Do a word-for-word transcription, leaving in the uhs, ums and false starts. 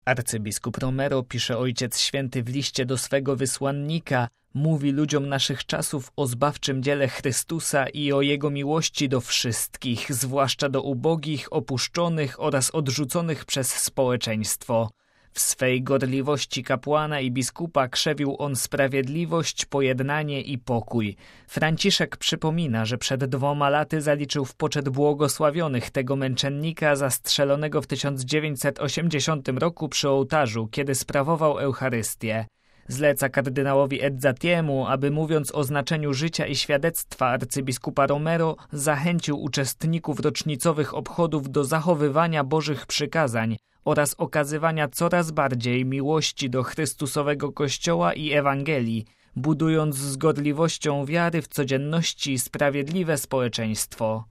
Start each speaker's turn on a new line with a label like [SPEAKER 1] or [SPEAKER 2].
[SPEAKER 1] Arcybiskup Romero, pisze Ojciec Święty w liście do swego wysłannika, mówi ludziom naszych czasów o zbawczym dziele Chrystusa i o Jego miłości do wszystkich, zwłaszcza do ubogich, opuszczonych oraz odrzuconych przez społeczeństwo. W swej gorliwości kapłana i biskupa krzewił on sprawiedliwość, pojednanie i pokój. Franciszek przypomina, że przed dwoma laty zaliczył w poczet błogosławionych tego męczennika zastrzelonego w tysiąc dziewięćset osiemdziesiątym roku przy ołtarzu, kiedy sprawował Eucharystię. Zleca kardynałowi Edzatiemu, aby mówiąc o znaczeniu życia i świadectwa arcybiskupa Romero, zachęcił uczestników rocznicowych obchodów do zachowywania Bożych przykazań oraz okazywania coraz bardziej miłości do Chrystusowego Kościoła i Ewangelii, budując z gorliwością wiary w codzienności sprawiedliwe społeczeństwo.